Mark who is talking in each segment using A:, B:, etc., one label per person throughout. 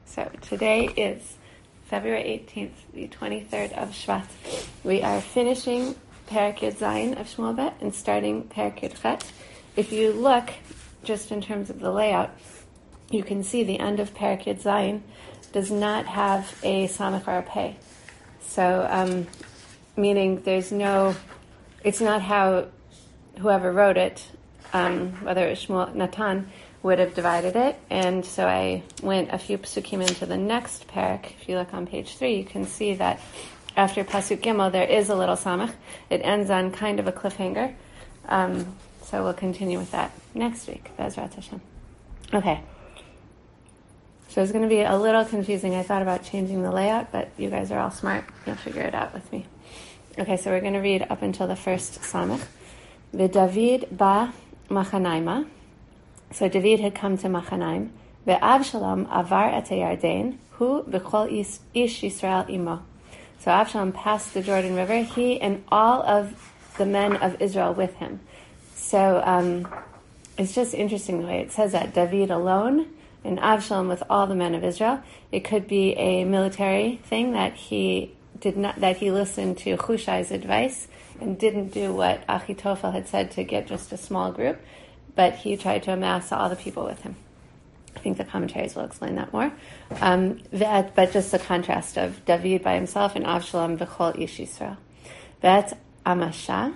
A: So today is February 18th, the 23rd of Shvat. We are finishing Perek Yud Zayin of Shmuel Bet and starting Perek Yud Chet. If you look, just in terms of the layout, you can see the end of Perek Yud Zayin does not have a Samach or a Pei. So, meaning there's no, it's not how whoever wrote it, whether it was Shmuel Natan, would have divided it. And so I went a few psukim into the next parak. If you look on page 3, you can see that after Pasuk Gimel, there is a little samach. It ends on kind of a cliffhanger. So we'll continue with that next week, Bezrat Hashem. Okay. So it's going to be a little confusing. I thought about changing the layout, but you guys are all smart. You'll figure it out with me. Okay, so we're going to read up until the first samach. V'David ba Machanaima. So David had come to Machanaim. Ve'Avshalom avar et Yarden, hu v'chol ish Yisrael imo. So Avshalom passed the Jordan River, he and all of the men of Israel with him. So it's just interesting the way it says that. David alone and Avshalom with all the men of Israel. It could be a military thing that he listened to Hushai's advice and didn't do what Achitophel had said to get just a small group. But he tried to amass all the people with him. I think the commentaries will explain that more. But just the contrast of David by himself and Avshalom v'chol ish Yisrael. Vet Amasha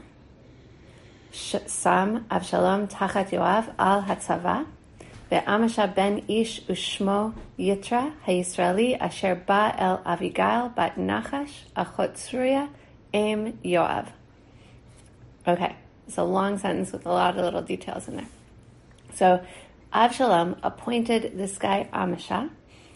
A: Sam Avshalom tachat Yoav al hatzava. Ve'Amasha ben ish ushmo Yitra hayisraeli asher ba el Avigail bat Nachash achot Tzruya em Yoav. Okay. It's a long sentence with a lot of little details in there. So Avshalom appointed this guy Amasha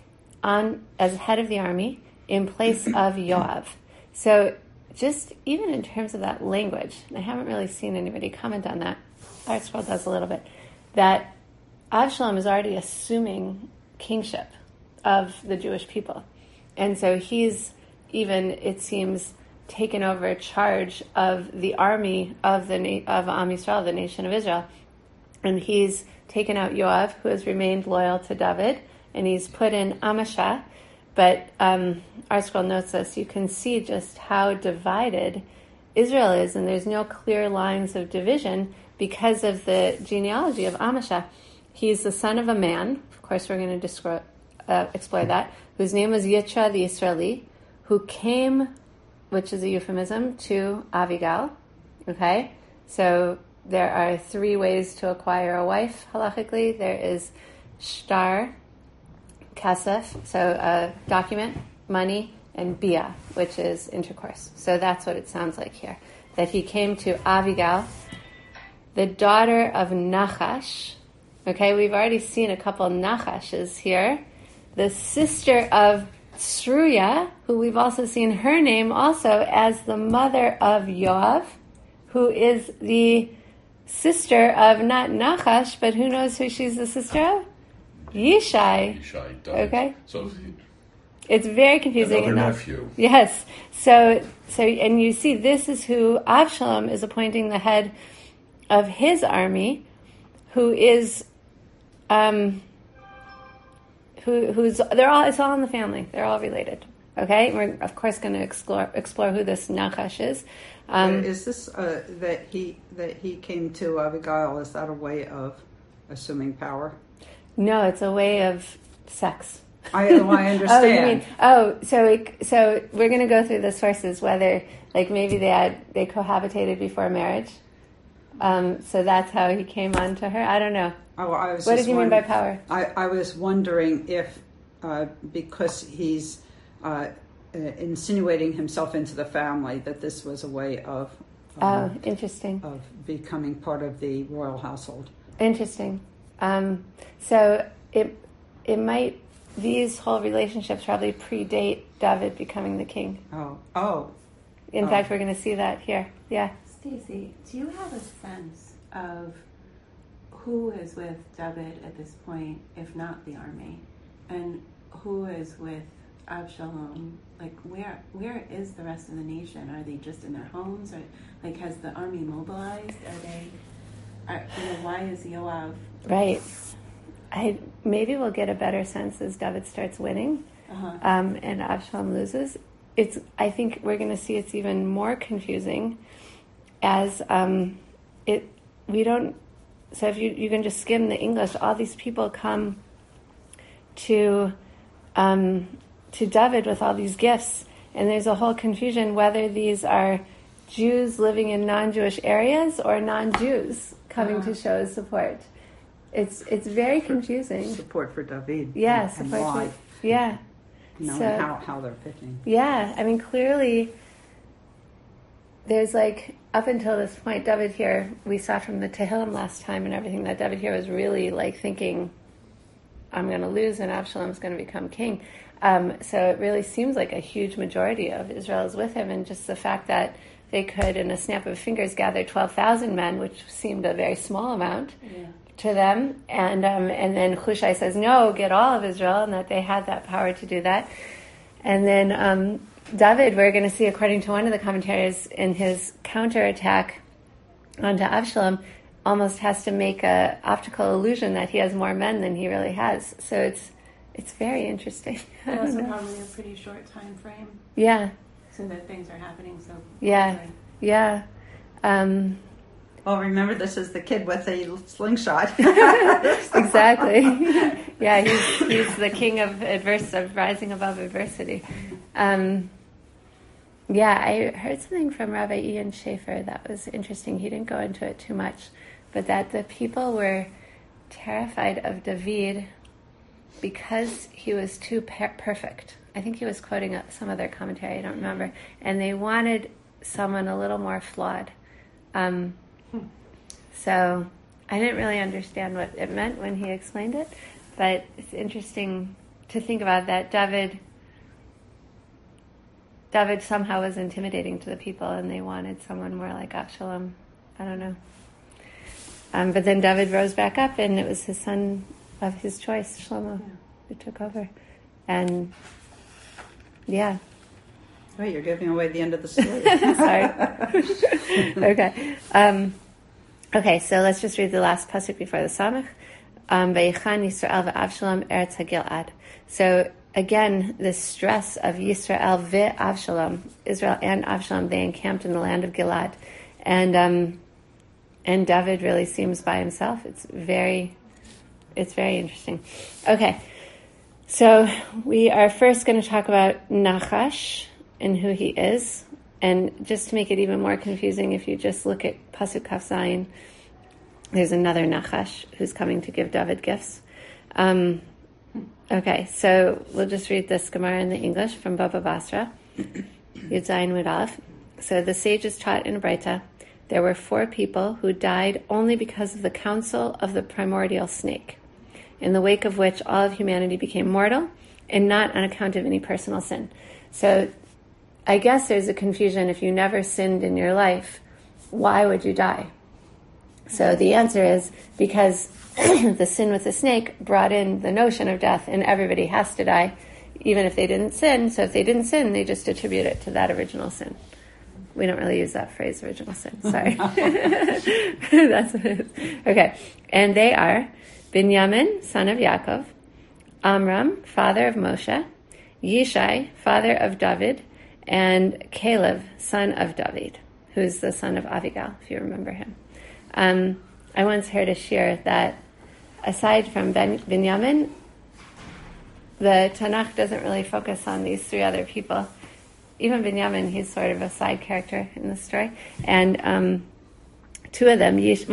A: as head of the army in place of Yoav. So just even in terms of that language, I haven't really seen anybody comment on that. ArtScroll does a little bit. That Avshalom is already assuming kingship of the Jewish people. And so he's even, it seems, taken over charge of the army of Am Yisrael, the nation of Israel, and he's taken out Yoav, who has remained loyal to David, and he's put in Amasha. But ArtScroll notes this. You can see just how divided Israel is, and there's no clear lines of division because of the genealogy of Amasha. He's the son of a man. Of course, we're going to explore that. Whose name was Yitra the Israeli, who came, which is a euphemism, to Avigail. Okay? So there are 3 ways to acquire a wife, halachically. There is shtar, kasef, so a document, money, and bia, which is intercourse. So that's what it sounds like here. That he came to Avigail, the daughter of Nachash. Okay, we've already seen a couple Nachashes here. The sister of Tzruya, who we've also seen her name also as the mother of Yoav, who is the sister of not Nachash, but who knows who she's the sister of? Yishai. Okay.
B: So
A: it's very confusing.
B: Another nephew.
A: Yes. So, and you see, this is who Avshalom is appointing the head of his army, who is, it's all in the family. They're all related. Okay? We're, of course, going to explore who this Nachash is.
C: Is this that he came to Abigail? Is that a way of assuming power?
A: No, it's a way of sex.
C: I understand.
A: So we're going to go through the sources, whether like maybe they cohabitated before marriage. So that's how he came on to her. I don't know. What did you mean by power?
C: I was wondering if because he's insinuating himself into the family, that this was a way of
A: interesting,
C: of becoming part of the royal household.
A: Interesting. So it might, these whole relationships probably predate David becoming the king. In fact, we're going to see that here. Yeah.
D: Stacy, do you have a sense of who is with David at this point, if not the army, and who is with Avshalom? Like, where is the rest of the nation? Are they just in their homes, or like has the army mobilized? Why is Yoav
A: right? maybe we'll get a better sense as David starts winning, and Absalom loses. I think we're going to see it's even more confusing as we don't. So if you can just skim the English, all these people come to David with all these gifts, and there's a whole confusion whether these are Jews living in non-Jewish areas or non-Jews coming to show his support. It's very confusing.
C: Support for David.
A: Yeah,
C: and
A: support
C: why.
A: Yeah.
C: Knowing
A: So,
C: how they're picking.
A: yeah, I mean, clearly there's like, up until this point, David here, we saw from the Tehillim last time and everything, that David here was really like thinking, I'm going to lose and Absalom's going to become king. So it really seems like a huge majority of Israel is with him, and just the fact that they could, in a snap of fingers, gather 12,000 men, which seemed a very small amount to them. And then Hushai says, no, get all of Israel, and that they had that power to do that. And then David, we're going to see, according to one of the commentaries, in his counterattack onto Absalom, almost has to make an optical illusion that he has more men than he really has. So it's very interesting.
D: Also probably a pretty short time frame.
A: Yeah.
D: So that things are happening so
A: quickly. Yeah.
C: Well, remember, this is the kid with a slingshot.
A: Exactly. Yeah, he's the king of rising above adversity. Yeah, I heard something from Rabbi Ian Schaefer that was interesting. He didn't go into it too much, but that the people were terrified of David because he was too perfect. I think he was quoting some other commentary, I don't remember. And they wanted someone a little more flawed. So I didn't really understand what it meant when he explained it, but it's interesting to think about that. David somehow was intimidating to the people, and they wanted someone more like Absalom. I don't know. But then David rose back up, and it was his son of his choice, Shlomo, who took over. And yeah.
C: Wait, you're giving away the end of the story.
A: Sorry. Okay. Okay, so let's just read the last pasuk before the Samach. Vayichan Yisrael ve'Avshalom eretz haGilad. So again, this stress of Yisrael ve'Avshalom, Israel and Avshalom, they encamped in the land of Gilad, and David really seems by himself. It's very interesting. Okay, so we are first going to talk about Nachash and who he is. And just to make it even more confusing, if you just look at Pasuk Kaf Zayin, there's another Nachash who's coming to give David gifts. Okay, so we'll just read this Gemara in the English from Baba Basra, Yud Zayin Mud Aleph. So the sages taught in Braita, there were 4 people who died only because of the counsel of the primordial snake, in the wake of which all of humanity became mortal, and not on account of any personal sin. So I guess there's a confusion. If you never sinned in your life, why would you die? So the answer is because the sin with the snake brought in the notion of death, and everybody has to die, even if they didn't sin. So if they didn't sin, they just attribute it to that original sin. We don't really use that phrase, original sin. Sorry. That's what it is. Okay. And they are Binyamin, son of Yaakov, Amram, father of Moshe, Yishai, father of David, and Caleb, son of David, who's the son of Abigail, if you remember him. I once heard a shir that aside from Binyamin, the Tanakh doesn't really focus on these 3 other people. Even Binyamin, he's sort of a side character in the story. And 2 of them,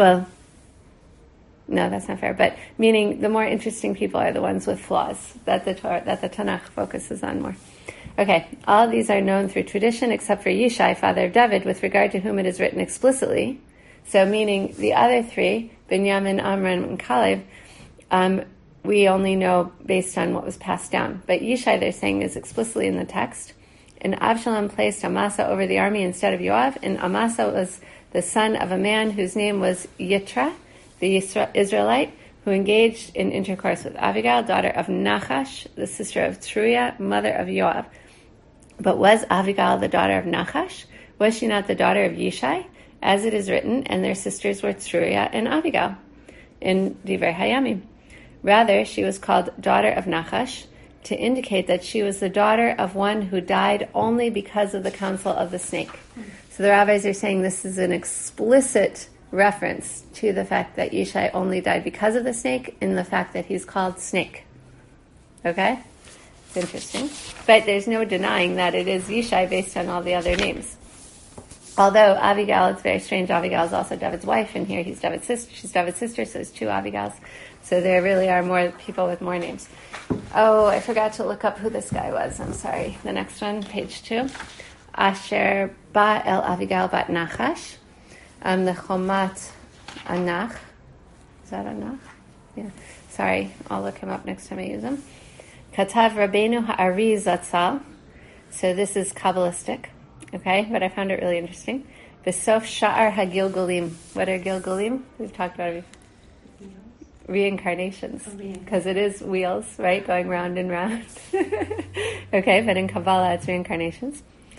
A: no, that's not fair, but meaning the more interesting people are the ones with flaws that the Tanakh focuses on more. Okay, all of these are known through tradition except for Yishai, father of David, with regard to whom it is written explicitly. So meaning the other 3, Binyamin, Amram, and Caleb, we only know based on what was passed down. But Yishai, they're saying, is explicitly in the text. And Absalom placed Amasa over the army instead of Yoav, and Amasa was the son of a man whose name was Yitra, the Israelite, who engaged in intercourse with Abigail, daughter of Nachash, the sister of Truya, mother of Yoav. But was Abigail the daughter of Nachash? Was she not the daughter of Yishai? As it is written, and their sisters were Truya and Abigail, in Divrei Hayamim. Rather, she was called daughter of Nachash to indicate that she was the daughter of one who died only because of the counsel of the snake. So the rabbis are saying this is an explicit reference to the fact that Yishai only died because of the snake, in the fact that he's called Snake. Okay? It's interesting. But there's no denying that it is Yishai based on all the other names. Although Abigail, it's very strange, Abigail is also David's wife, and here he's David's sister, she's David's sister, so there's two Abigails. So there really are more people with more names. Oh, I forgot to look up who this guy was. I'm sorry. The next one, page 2. Asher ba el Abigail bat Nachash. The Chomat Anach. Is that Anach? Yeah. Sorry, I'll look him up next time I use him. Katav Rabbeinu Ha'ari Zatzal. So this is Kabbalistic. Okay, but I found it really interesting. V'sof Sha'ar HaGilgulim. What are Gilgulim? We've talked about it before. Reincarnations. Because it is wheels, right? Going round and round. Okay, but in Kabbalah it's reincarnations.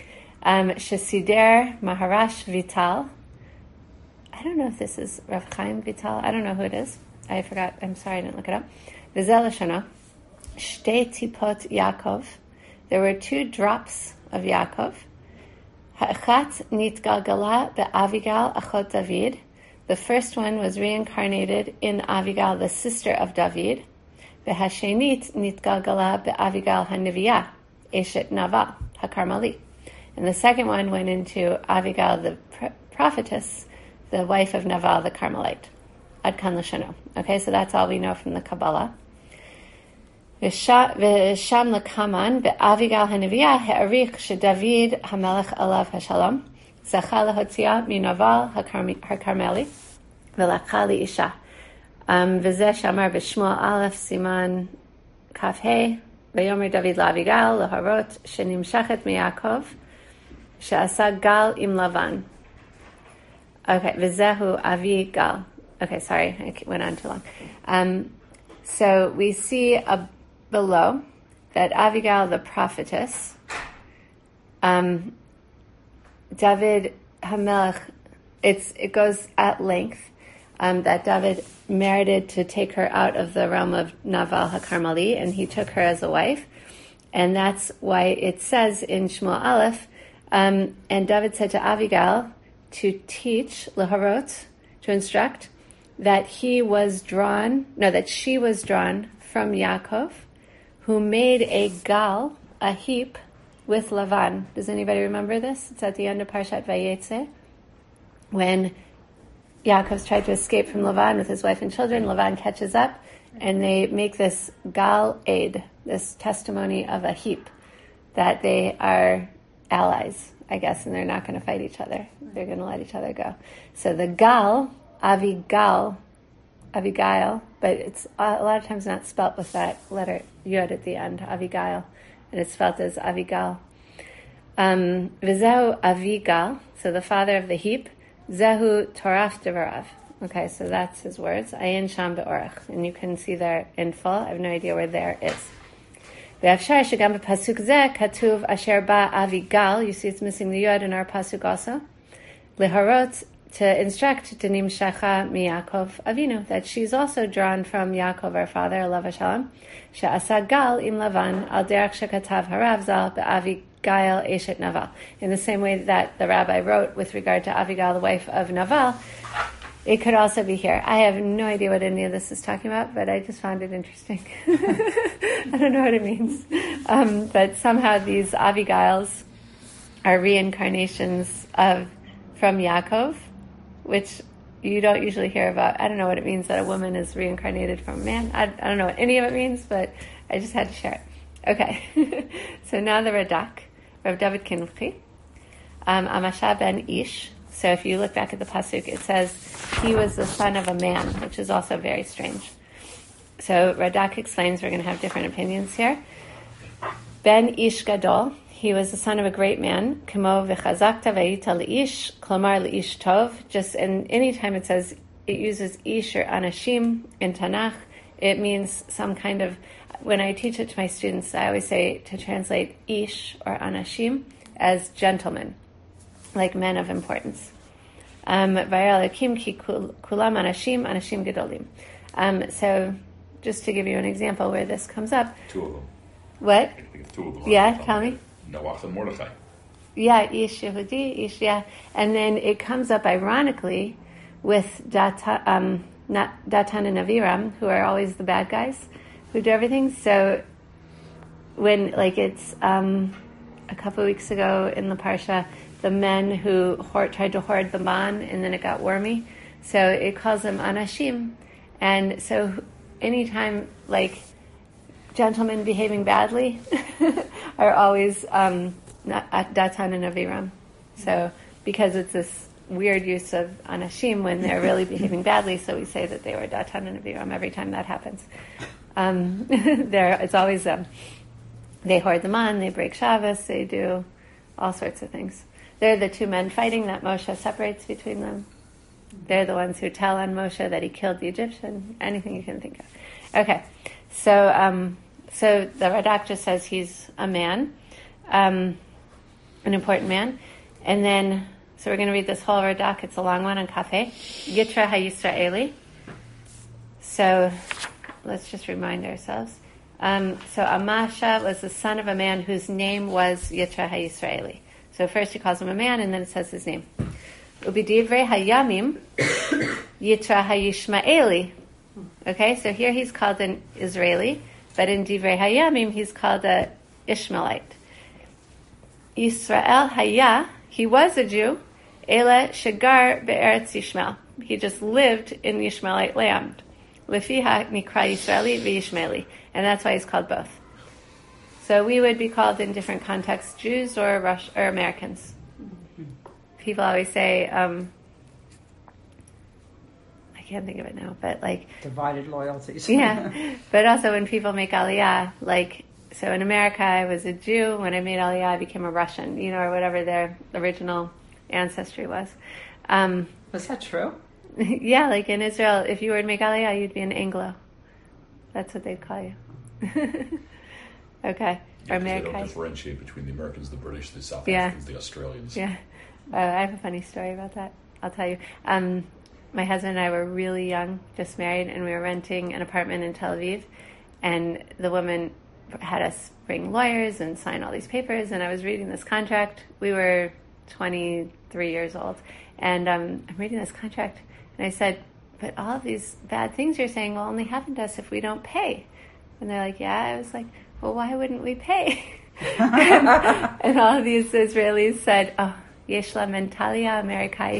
A: Shesider Maharash Vital. I don't know if this is Rav Chaim Vital. I don't know who it is. I forgot. I'm sorry I didn't look it up. V'zel Shana. Shtei Tipot Yaakov. There were 2 drops of Yaakov. Ha'achat nitgalgala be'Avigal achot David. The first one was reincarnated in Avigal, the sister of David. Ve'hashenit nitgalgala be'Avigal ha'neviyah, eshet Naval ha'Karmali. And the second one went into Avigal, the prophetess, the wife of Naval, the Carmelite. Ad kan l'shano. Okay, so that's all we know from the Kabbalah. V'sham lekaman be'Avigal ha'neviyah ha'arich sheDavid ha'melech alav ha'shalom zacha lehotzia minaval ha'Karmeli v'lakha li'isha v'zeh shamar b'shmuel aleph siman kaf he v'yomer David la'Avigal leharot shenimshachet miYaakov she'asa gal im Lavan. Okay, v'zehu Avigal. Okay, sorry, I went on too long. So we see below that Avigal, the prophetess, David Hamelech, it goes at length that David merited to take her out of the realm of Naval HaKarmali, and he took her as a wife. And that's why it says in Shmuel Aleph, and David said to Avigal to teach, leharot, to instruct, that she was drawn from Yaakov, who made a gal, a heap, with Lavan. Does anybody remember this? It's at the end of Parshat Vayetze, when Yaakov's tried to escape from Lavan with his wife and children. Lavan catches up, and they make this gal aid, this testimony of a heap, that they are allies, I guess, and they're not going to fight each other. They're going to let each other go. So the gal, Avigail, but it's a lot of times not spelt with that letter Yud at the end, Avigail, and it's spelt as Avigal. V'zehu Avigal, so the father of the heap, Zehu Toraf Devarav. Okay, so that's his words. Ayin Sham Be'orach, and you can see there in full. I have no idea where there is. Ve'afshar shegam b'pasuk zeh katuv asher ba Avigal. You see, it's missing the Yud in our pasuk also. Leharot, to instruct Denim Shacha miYaakov Avinu, that she's also drawn from Yaakov our father, alav shalom, she'asa gal im Lavan al derech shekatav harav zal be'Avigail eshet Naval. In the same way that the rabbi wrote with regard to Avigail, the wife of Naval, it could also be here. I have no idea what any of this is talking about, but I just found it interesting. I don't know what it means. But somehow these Avigails are reincarnations from Yaakov, which you don't usually hear about. I don't know what it means that a woman is reincarnated from a man. I don't know what any of it means, but I just had to share it. Okay. So now the Radak, Rav David Kinlchi, Amasha ben Ish. So if you look back at the pasuk, it says he was the son of a man, which is also very strange. So Radak explains, we're going to have different opinions here. Ben Ish Gadol, he was the son of a great man. Kamo v'chazakta v'yita le'ish, klomar le'ish tov. Just, and anytime it says, it uses ish or anashim in Tanakh, it means some kind of, when I teach it to my students, I always say to translate ish or anashim as gentlemen, like men of importance. Vayar Elokim ki kulam anashim gedolim. So just to give you an example where this comes up.
B: Two of them.
A: What?
B: I think it's two of them.
A: Yeah, tell me.
B: Noach and Mordechai.
A: Yeah, Ish Yehudi, Ish, yeah. And then it comes up ironically with Datan and Aviram, who are always the bad guys who do everything. So when, like, it's a couple of weeks ago in the Parsha, the men who tried to hoard the man and then it got wormy. So it calls them Anashim. And so anytime, like, gentlemen behaving badly are always Datan and Aviram. So because it's this weird use of Anashim when they're really behaving badly, so we say that they were Datan and Aviram every time that happens. It's always them. They hoard the man, they break Shabbos, they do all sorts of things. They're the two men fighting that Moshe separates between them. They're the ones who tell on Moshe that he killed the Egyptian, anything you can think of. Okay, so the Radak just says he's a man, an important man. And then, so we're going to read this whole Radak. It's a long one on Kafeh. Yitra HaYisraeli. So let's just remind ourselves. So Amasha was the son of a man whose name was Yitra HaYisraeli. So first he calls him a man, and then it says his name. Ubidivrei Hayamim, Yitra HaYishmaeli. Okay, so here he's called an Israeli, but in Divrei Hayamim he's called a Ishmaelite. Yisrael Haya, he was a Jew, Ele Shagar Be'eretz Yishmael. He just lived in Yishmaelite land. Lefiha Nikra Yisraeli v'Yishmaeli. And that's why he's called both. So we would be called in different contexts Jews or Americans. People always say, I can't think of it now, but like...
C: Divided loyalties.
A: Yeah, but also when people make Aliyah, like, so in America I was a Jew, when I made Aliyah I became a Russian, or whatever their original ancestry was.
C: Was that true?
A: Yeah, like in Israel, if you were to make Aliyah, you'd be an Anglo. That's what they'd call you. Okay.
B: Yeah, they don't differentiate between the Americans, the British, the South Africans, the Australians.
A: Yeah. I have a funny story about that. I'll tell you. My husband and I were really young, just married, and we were renting an apartment in Tel Aviv. And the woman had us bring lawyers and sign all these papers. And I was reading this contract. We were 23 years old. And I'm reading this contract. And I said, but all of these bad things you're saying will only happen to us if we don't pay. And they're like, yeah. I was like, well, why wouldn't we pay? And all of these Israelis said, oh, yesh la mentalia Amerikait.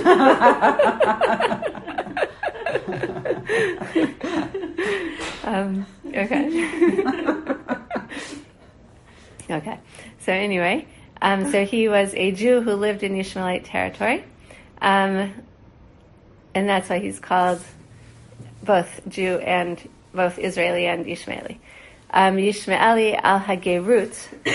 A: Okay. Okay. So anyway, so he was a Jew who lived in Ishmaelite territory. And that's why he's called both Israeli and Ishmaeli. Yishmaeli al Hagerut.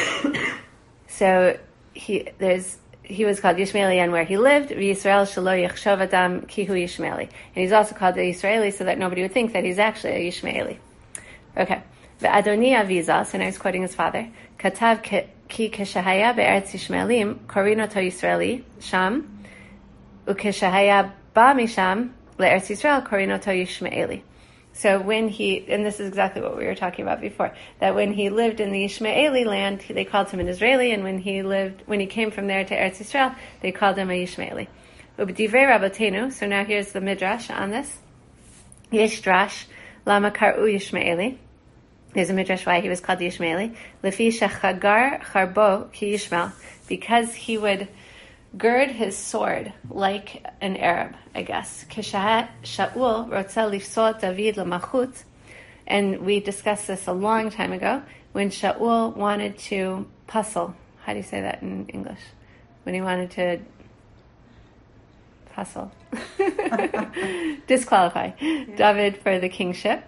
A: So he was called Yishmaeli and where he lived. V'Yisrael shelo yachshov adam ki hu Yishmaeli. And he's also called the Israeli so that nobody would think that he's actually a Yishmaeli. Okay. Ve'adoni avizas, and I was quoting his father. Katav ki keshahaya be'eretz Yishmaelim korino to Yisraeli sham ukeshahaya ba misham le'eretz Yisrael korino to Yishmaeli. So when and this is exactly what we were talking about before, that when he lived in the Ishmaeli land, they called him an Israeli, and when he came from there to Eretz Yisrael, they called him a Ishmaeli. Ubdivrei Rabotenu, so now here's the Midrash on this. Yesh Drash, Lama Kar'u Yishmaeli. There's a Midrash why he was called the Ishmaeli. Lefi Shechagar Charbo Ki Yishmael, because he would gird his sword like an Arab, I guess. Shaul rotza lifsot David lamachut, and we discussed this a long time ago, when Shaul wanted to puzzle. How do you say that in English? When he wanted to puzzle. Disqualify David for the kingship.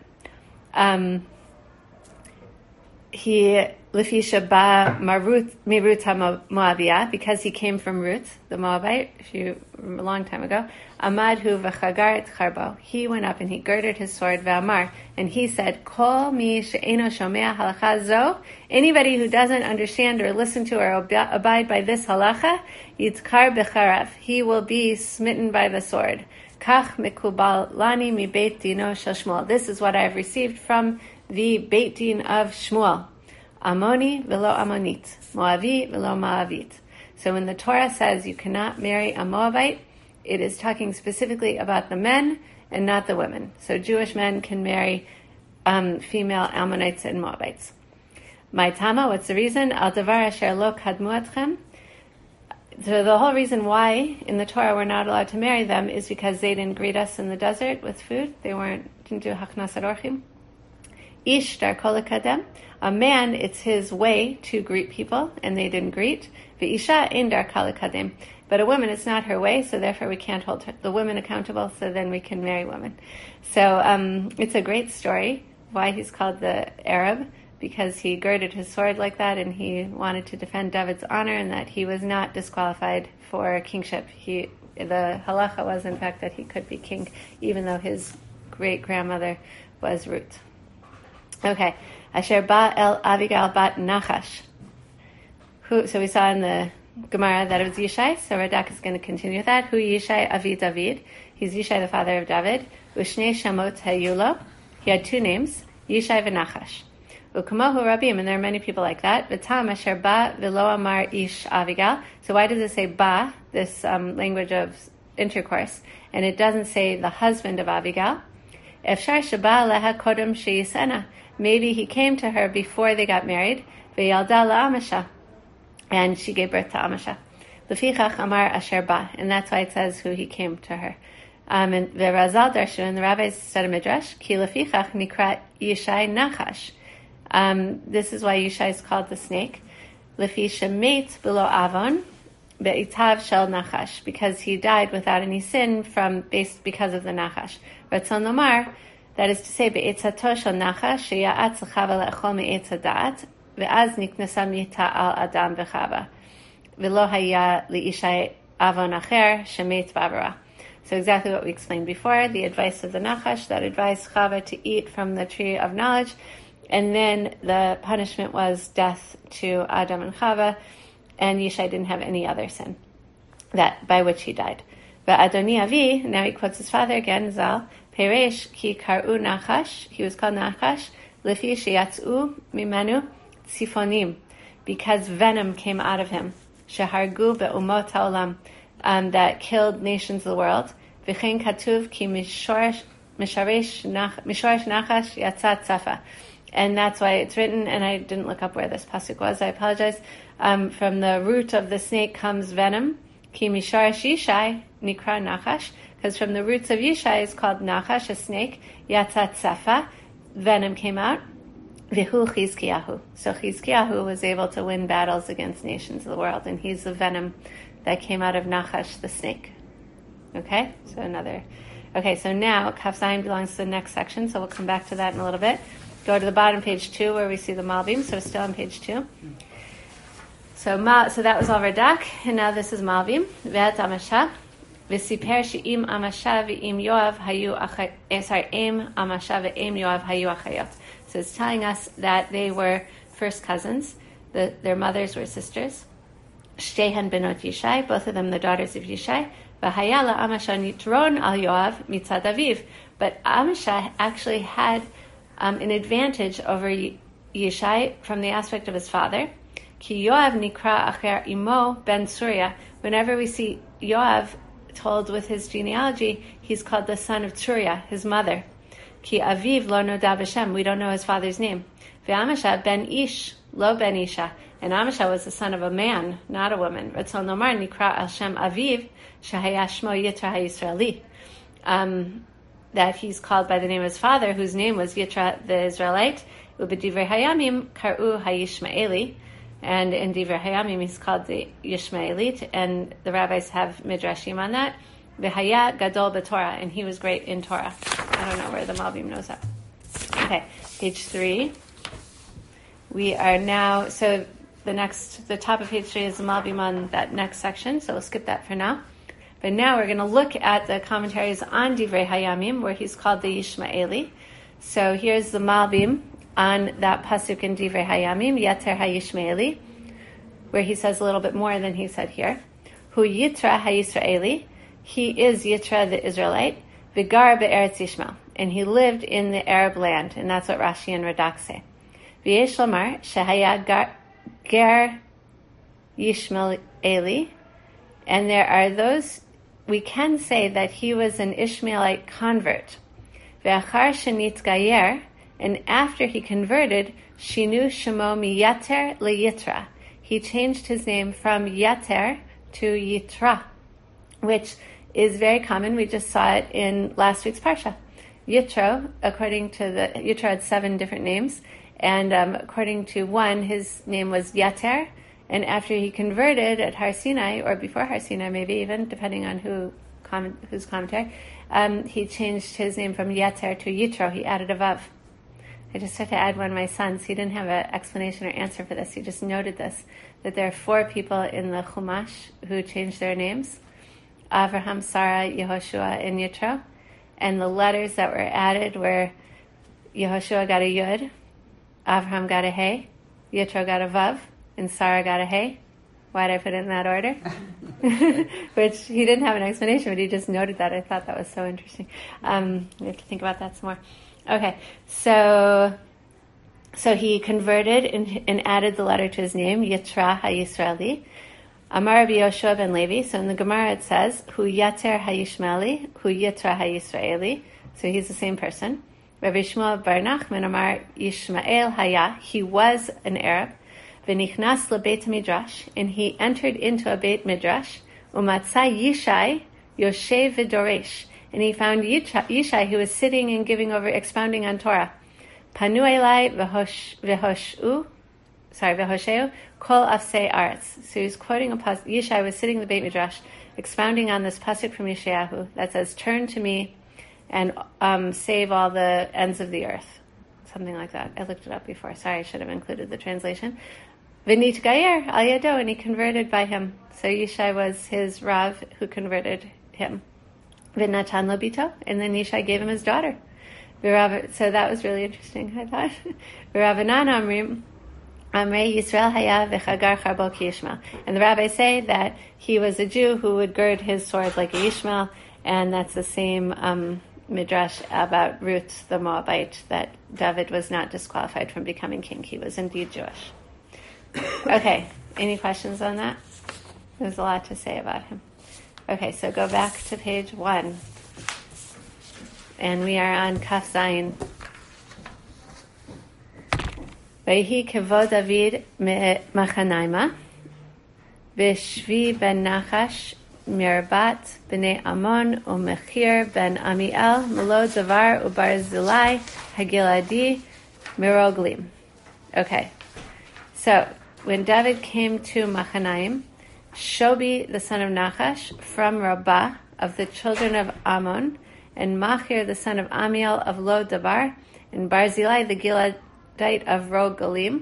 A: He Lefisha ba Mirut HaMoabiyah, because he came from Ruth, the Moabite, a long time ago. Amadhu v'chagar et charbo. He went up and he girded his sword v'amar, and he said, Kol mi she'eno shomea halacha zo. Anybody who doesn't understand or listen to or abide by this halacha, yitzkar b'charav. He will be smitten by the sword. Kach mikubal lani mi beit dino shel Shmuel. This is what I have received from the Beit Din of Shmuel. Amoni velo Amonit, Moavi velo Moavit. So when the Torah says you cannot marry a Moabite, it is talking specifically about the men and not the women. So Jewish men can marry female Ammonites and Moabites. Maitama, what's the reason? Al davar asher lo kadmu atchem. So the whole reason why in the Torah we're not allowed to marry them is because they didn't greet us in the desert with food. They didn't do haknasat orchim. Ish darko lekadem. A man, it's his way to greet people, and they didn't greet. V'isha ein darka lekadem. But a woman, it's not her way, so therefore we can't hold the women accountable, so then we can marry women. So it's a great story, why he's called the Arab, because he girded his sword like that, and he wanted to defend David's honor, and that he was not disqualified for kingship. The halacha was, in fact, that he could be king, even though his great-grandmother was Ruth. Okay. Asher ba el Avigail bat Nachash. So we saw in the Gemara that it was Yishai, so Radak is going to continue with that. Hu Yishai avi David. He's Yishai, the father of David. Ushnei shamot hayulo. He had two names, Yishai v'Nachash. Ukamohu rabim, and there are many people like that. V'tam asher ba v'lo amar ish Avigail. So why does it say ba, this language of intercourse, and it doesn't say the husband of Abigail? Efshar sheba leha kodem sheyisena. Maybe he came to her before they got married. V'yalda la'amasha. And she gave birth to Amasha. Lefichach amar asher ba. And that's why it says who he came to her. And the Razal Darshu, and the rabbis said a midrash, Ki lefichach nikra Yishai Nachash. This is why Yishai is called the snake. Lefi shemet below avon, be'itav shel Nachash. Because he died without any sin because of the Nachash. Ratzon lomar, that is to say, be'etzato shel Nachash, sheya'at l'chava le'echol me'etz ha'da'at, ve'az niknasa mita al adam v'chava. V'lo haya li'ishay avon acher, shemet b'avara. So exactly what we explained before, the advice of the Nachash, that advised Chava to eat from the tree of knowledge, and then the punishment was death to Adam and Chava, and Yishai didn't have any other sin that by which he died. But Adoni Avi, now he quotes his father again, Zal, Peresh ki kar'u Nachash, he was called Nachash, Lifi sheyatzu mimenu sifonim, because venom came out of him, shehargu be'umot ha'olam, that killed nations of the world. V'chein katuv ki mishoresh nachash yatzat safa. And that's why it's written, and I didn't look up where this pasuk was, I apologize. From the root of the snake comes venom. Ki mishoresh Yishai nikra nachash, because from the roots of Yishai is called nachash, a snake. Yatzat safa, venom came out. V'hu Chizkiyahu. So Chizkiyahu was able to win battles against nations of the world, and he's the venom that came out of Nachash, the snake. Okay? So now Kaf Zayin belongs to the next section, so we'll come back to that in a little bit. Go to the bottom, page 2, where we see the Malbim, so still on page 2. So that was all Radak, and now this is Malbim. Ve'at Amasha. V'siper she'im Amasha ve'im Yoav hayu im Amasha ve'im Yoav hayu achayot. So it's telling us that they were first cousins. Their mothers were sisters. Shtehen benot Yishai, both of them the daughters of Yishai. V'hayala Amasha nitron al Yoav mitzad aviv. But Amasha actually had an advantage over Yishai from the aspect of his father. Ki Yoav nikra acher imo ben Surya. Whenever we see Yoav told with his genealogy, he's called the son of Tsurya, his mother. Ki aviv lo noda b'shem. We don't know his father's name. V'Amasha ben ish lo ben isha. And Amasha was the son of a man, not a woman. Ratzon lomar nikra al shem aviv shehaya shmo Yitra HaYisraeli. That he's called by the name of his father, whose name was Yitra the Israelite. Ubedivrei Hayamim kar'u HaYishmaeli. And in Divrei Hayamim he's called the Yishmaelit. And the rabbis have midrashim on that. V'haya gadol b'Torah. And he was great in Torah. I don't know where the Malbim knows that. Okay, page 3. We are now, so the top of page 3 is the Malbim on that next section, so we'll skip that for now. But now we're going to look at the commentaries on Divrei Hayamim, where he's called the Yishmaeli. So here's the Malbim on that pasuk in Divrei Hayamim, Yater HaYishmaeli, where he says a little bit more than he said here. Hu Yitra HaYisraeli, he is Yitra the Israelite, Vigar be'eretz Yishmael, and he lived in the Arab land, and that's what Rashi and Radak say. V'yesh lomar shehaya ger Yishmaeli, and there are those, we can say that he was an Ishmaelite convert. Ve'achar shenitgayer, and after he converted, shinu shemo mi Yater leYitra. He changed his name from Yater to Yitra, which is very common. We just saw it in last week's Parsha. Yitro, according to Yitro had 7 different names, and according to one, his name was Yater, and after he converted at Har Sinai, or before Har Sinai maybe even, depending on whose commentary, he changed his name from Yater to Yitro. He added a vav. I just had to add one of my sons. He didn't have an explanation or answer for this. He just noted this, that there are 4 people in the Chumash who changed their names: Avraham, Sarah, Yehoshua, and Yitro. And the letters that were added were Yehoshua got a Yud, Avraham got a Hey, Yitro got a Vav, and Sarah got a Hey. Why did I put it in that order? Which he didn't have an explanation, but he just noted that. I thought that was so interesting. We have to think about that some more. Okay, so he converted and added the letter to his name, Yitra HaYisraeli. Amar Rabbi Yoshua ben Levi. So in the Gemara it says, Hu Yater HaYishmaeli, Hu Yitra HaYisraeli. So he's the same person. Rabbi Shmuel bar Nachman Amar Yishmael Haya. He was an Arab. V'nichnas lebeit midrash, and he entered into a beit midrash. Umatzah Yishai Yoshev v'doresh. And he found Yishai, who was sitting and expounding on Torah. Panu elai v'hosheu kol afsei aretz. So he's quoting a pasuk. Yishai was sitting in the Beit Midrash, expounding on this pasuk from Yeshayahu that says, "Turn to me and save all the ends of the earth." Something like that. I looked it up before. Sorry, I should have included the translation. V'nit gayer al yado, and he converted by him. So Yishai was his Rav who converted him. V'natan lo bito, and then Yishai gave him his daughter. So that was really interesting, I thought. V'Ravanan amrim, Amrei Yisrael haya v'chagar charbo ki Yishmael. And the rabbis say that he was a Jew who would gird his sword like a Yishmael, and that's the same midrash about Ruth the Moabite, that David was not disqualified from becoming king. He was indeed Jewish. Okay, any questions on that? There's a lot to say about him. Okay, so go back to page 1. And we are on Kaf Zayin. Vayhi kevod David mechanaima, v'shvi ben Nachash mirbat b'nei Amon u'mechir ben Amiel melo davar u'barzilai hagiladi miroglim. Okay, so when David came to Machanaim, Shobi, the son of Nachash, from Rabbah, of the children of Ammon, and Machir, the son of Amiel, of Lo Dabar, and Barzilai, the Giladite of Rogalim,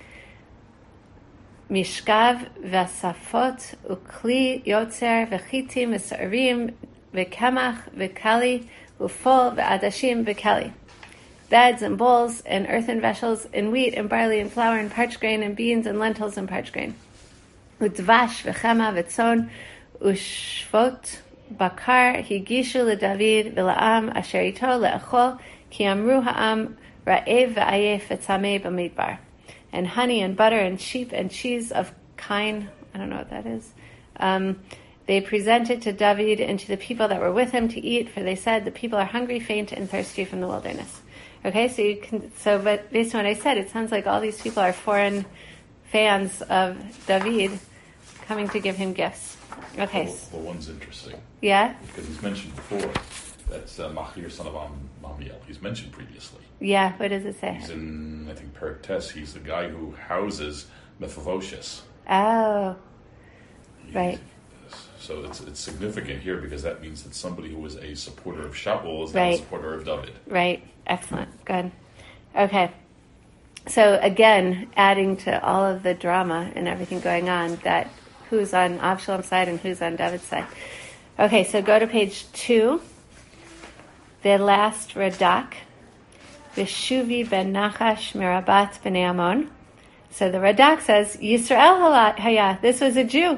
A: Mishkav, Vasafot, Ukli, Yotzer, Vechitim, Vesarim, Vekemach, Vekali, Ufol, Ve'adashim, Vekeli. Beds and bowls and earthen vessels and wheat and barley and flour and parched grain and beans and lentils and parched grain. Udvash v'chema v'tzon ushvot bakar higishu leDavid v'la'am asher ito le'achol ki amru ha'am ra'ev v'ayef v'tzameh b'midbar. And honey and butter and sheep and cheese of kine, I don't know what that is, they presented to David and to the people that were with him to eat, for they said, the people are hungry, faint, and thirsty from the wilderness. Okay, but based on what I said, it sounds like all these people are foreign fans of David coming to give him gifts. Okay.
B: Well, one's interesting.
A: Yeah?
B: Because he's mentioned before. That's Machir, son of Amiel. He's mentioned previously.
A: Yeah, what does it say?
B: He's in, I think, Perek Tes. He's the guy who houses Mephibosheth.
A: Oh, right.
B: So it's significant here because that means that somebody who was a supporter of Shaul is now a supporter of David. Right. Excellent. Good. Okay. So again, adding to all of the drama and everything going on, that who's on Avshalom's side and who's on David's side. Okay, so go to page 2. The last Radak. Vishuvi ben Nachash mirabat b'nei Ammon. So the Radak says, Yisrael Haya, this was a Jew.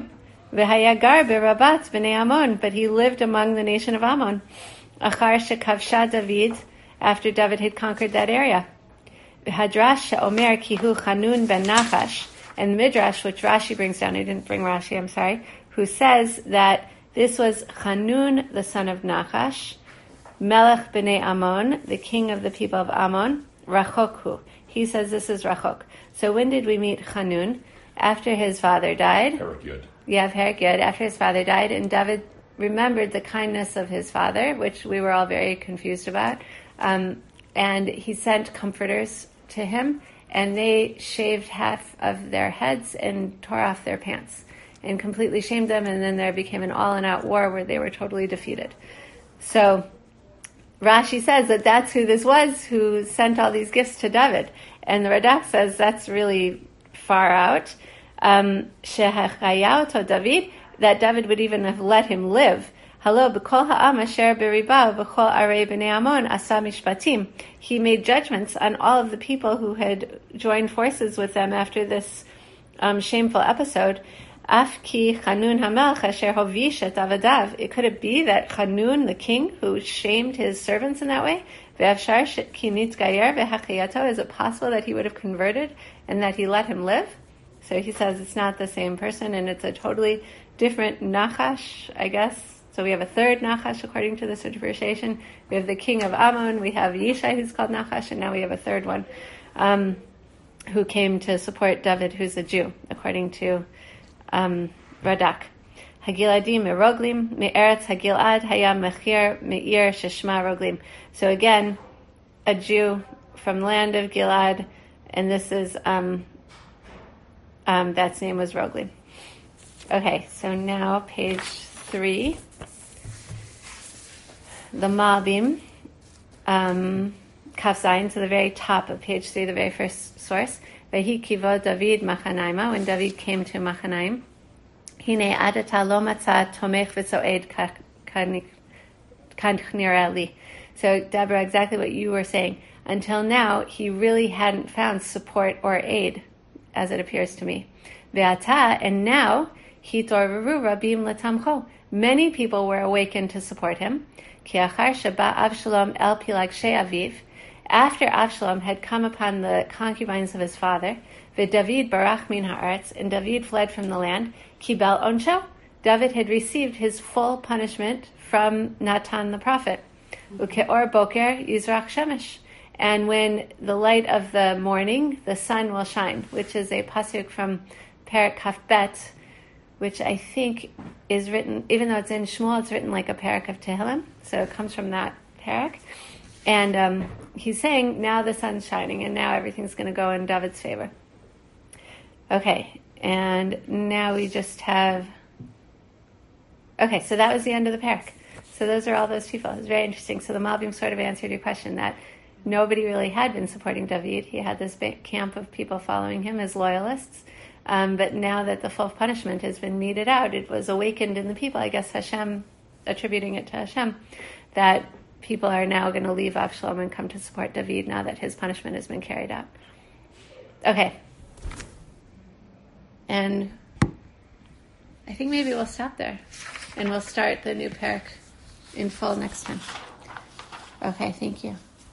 A: V'hayagar b'Rabat b'nei Ammon, but he lived among the nation of Ammon. Achar shekavsha David, after David had conquered that area. V'hadrash she'omer kihu Chanun ben Nachash, and the Midrash, which Rashi brings down, I didn't bring Rashi, I'm sorry, who says that this was Chanun, the son of Nachash, Melech b'nei Ammon, the king of the people of Ammon, Rachokhu. He says this is Rachok. So when did we meet Chanun? After his father died.
B: Perek Yud.
A: Yeah, Perek Yud. After his father died, and David remembered the kindness of his father, which we were all very confused about. And he sent comforters to him, and they shaved half of their heads and tore off their pants and completely shamed them, and then there became an all-out war where they were totally defeated. So Rashi says that that's who this was who sent all these gifts to David. And the Radak says that's really far out. Shehachayato David, that David would even have let him live. Hello, b'kol ha'am asher b'ribav b'kol arei b'nei Ammon asa mishpatim. He made judgments on all of the people who had joined forces with them after this shameful episode. Af ki Chanun hamelech asher hovish et avadav. It could it be that Chanun, the king, who shamed his servants in that way, ve'afshar ki nitgayer ve'hachayato, is it possible that he would have converted and that he let him live? So he says it's not the same person, and it's a totally different Nachash, I guess. So we have a third Nachash according to this interpretation. We have the king of Ammon, we have Yishai who's called Nachash, and now we have a third one who came to support David, who's a Jew, according to Radak. Hagiladim meroglim me'eretz Hagilad hayam mechir me'ir sheshma roglim. So again, a Jew from the land of Gilad, and this is that's name was Roglim. Okay, so now page 3. The Malbim, Kaf Zayin, to the very top of page 3, the very first source. Vehi kivo David Machanaima, when David came to Machanaim. Hine adata lo matza tomech v'soed kanchnira li. So, Deborah, exactly what you were saying. Until now, he really hadn't found support or aid, as it appears to me. Ve'ata, and now, hitorvaru rabim latamcho. Many people were awakened to support him. Ki achar sheba Avshalom el pilagshe aviv. After Avshalom had come upon the concubines of his father, David barach min haaretz, and David fled from the land, kibel onsho, David had received his full punishment from Natan the prophet. Ukeor boker yizrach shemesh, and when the light of the morning, the sun will shine, which is a pasuk from Perek Kaf Bet, which I think is written, even though it's in Shmuel, it's written like a Perek of Tehillim, so it comes from that Perek. And he's saying, now the sun's shining, and now everything's going to go in David's favor. Okay, and now we just have... Okay, so that was the end of the Perek. So those are all those people. It's very interesting. So the Malbim sort of answered your question that nobody really had been supporting David. He had this big camp of people following him as loyalists. But now that the full punishment has been meted out, it was awakened in the people, I guess Hashem, attributing it to Hashem, that people are now going to leave Avshalom and come to support David now that his punishment has been carried out. Okay. And I think maybe we'll stop there. And we'll start the new Perek in full next time. Okay, thank you.